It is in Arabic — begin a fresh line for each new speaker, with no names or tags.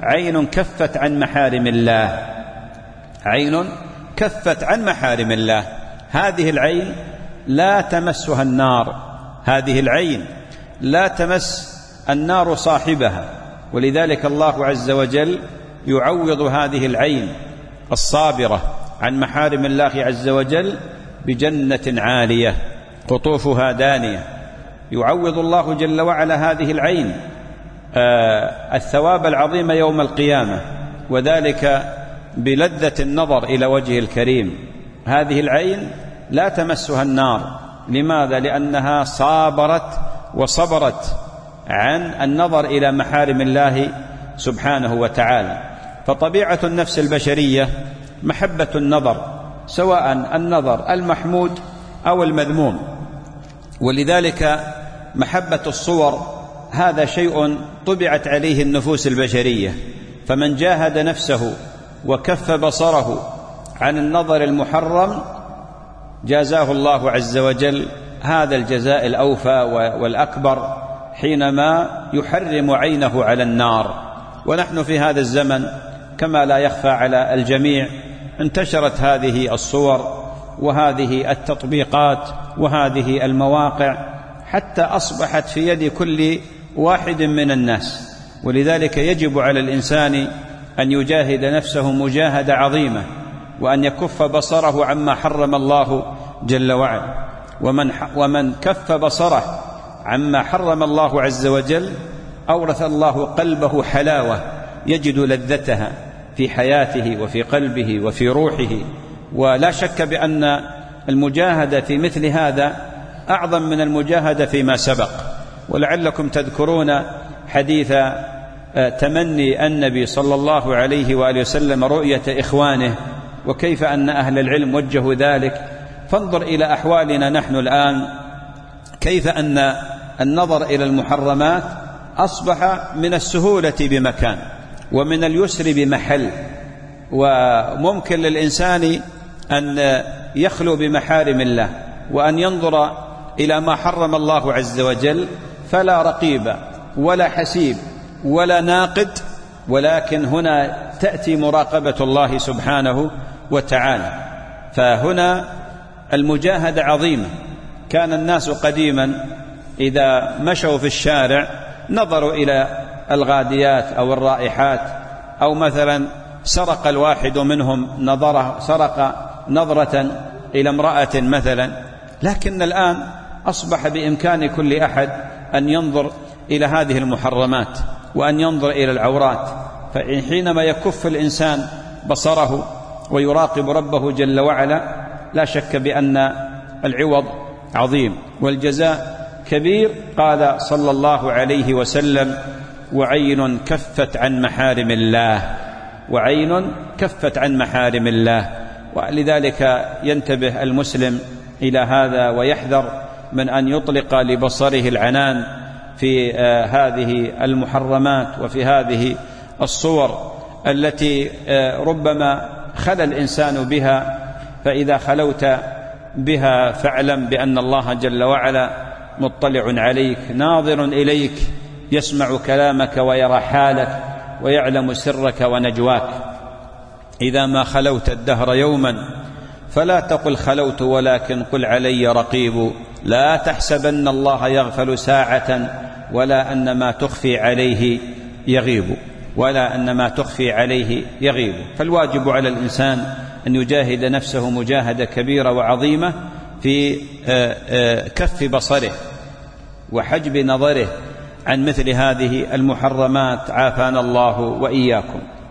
عين كفت عن محارم الله، عين كفت عن محارم الله. هذه العين لا تمسها النار، هذه العين لا تمس النار صاحبها، ولذلك الله عز وجل يعوض هذه العين الصابرة عن محارم الله عز وجل بجنة عالية قطوفها دانية. يعوض الله جل وعلا هذه العين الثواب العظيم يوم القيامة، وذلك بلذة النظر إلى وجه الكريم. هذه العين لا تمسها النار. لماذا؟ لأنها صابرت وصبرت عن النظر إلى محارم الله سبحانه وتعالى. فطبيعة النفس البشرية محبة النظر، سواء النظر المحمود أو المذموم، ولذلك محبة الصور هذا شيء طبعت عليه النفوس البشرية. فمن جاهد نفسه وكف بصره عن النظر المحرم جازاه الله عز وجل هذا الجزاء الأوفى والأكبر حينما يحرم عينه على النار. ونحن في هذا الزمن كما لا يخفى على الجميع انتشرت هذه الصور وهذه التطبيقات وهذه المواقع حتى أصبحت في يد كل واحد من الناس، ولذلك يجب على الإنسان أن يجاهد نفسه مجاهدة عظيمة، وأن يكف بصره عما حرم الله جل وعلا. ومن كف بصره عما حرم الله عز وجل أورث الله قلبه حلاوة يجد لذتها في حياته وفي قلبه وفي روحه. ولا شك بأن المجاهدة في مثل هذا أعظم من المجاهدة فيما سبق. ولعلكم تذكرون حديث تمني النبي صلى الله عليه وآله وسلم رؤية إخوانه، وكيف أن أهل العلم وجهوا ذلك. فانظر إلى أحوالنا نحن الآن، كيف أن النظر إلى المحرمات أصبح من السهولة بمكان ومن اليسر بمحل، وممكن للإنسان أن يخلو بمحارم الله وأن ينظر إلى ما حرم الله عز وجل، فلا رقيب ولا حسيب ولا ناقد، ولكن هنا تأتي مراقبة الله سبحانه وتعالى. فهنا المجاهدة عظيمة. كان الناس قديما إذا مشوا في الشارع نظروا إلى الغاديات أو الرائحات، أو مثلا سرق الواحد منهم سرق نظرة إلى امرأة مثلا. لكن الآن أصبح بإمكان كل أحد أن ينظر إلى هذه المحرمات وأن ينظر إلى العورات. فحينما يكف الإنسان بصره ويراقب ربه جل وعلا لا شك بأن العوض عظيم والجزاء كبير. قال صلى الله عليه وسلم: وعين كفت عن محارم الله، وعين كفت عن محارم الله. ولذلك ينتبه المسلم إلى هذا ويحذر من أن يطلق لبصره العنان في هذه المحرمات وفي هذه الصور التي ربما خلى الإنسان بها. فإذا خلوت بها فاعلم بأن الله جل وعلا مطلع عليك ناظر إليك، يسمع كلامك ويرى حالك ويعلم سرك ونجواك. إذا ما خلوت الدهر يوما فلا تقل خلوت، ولكن قل علي رقيب. لا تحسبن الله يغفل ساعة ولا أن ما تخفي عليه يغيب، ولا أن ما تخفي عليه يغيب. فالواجب على الإنسان أن يجاهد نفسه مجاهدة كبيرة وعظيمة في كف بصره وحجب نظره عن مثل هذه المحرمات، عافانا الله وإياكم.